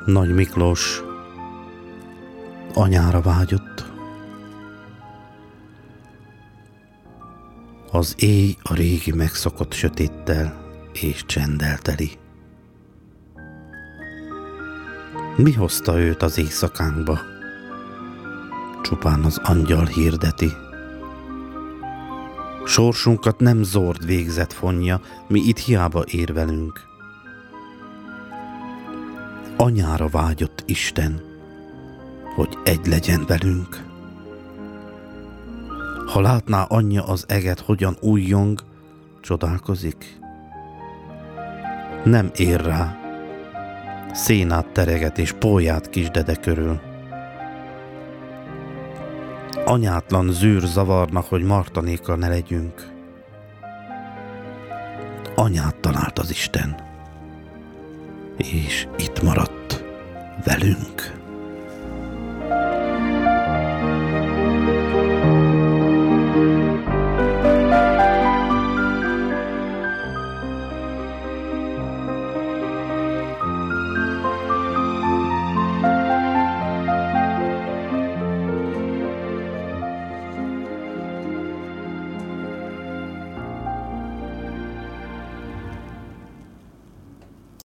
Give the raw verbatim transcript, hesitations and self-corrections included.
Nagy Miklós anyára vágyott. Az éj a régi megszokott sötéttel és csenddel teli. Mi hozta őt az éjszakánkba? Csupán az angyal hirdeti. Sorsunkat nem zord végzet fonja, mi itt hiába érvelünk. Anyára vágyott Isten, hogy egy legyen velünk. Ha látná anyja az eget, hogyan újjong, csodálkozik. Nem ér rá, szénát tereget és pólyát kisdede körül. Anyátlan zűr zavarnak, hogy Martanékkal ne legyünk. Anyát talált az Isten, és itt maradt velünk.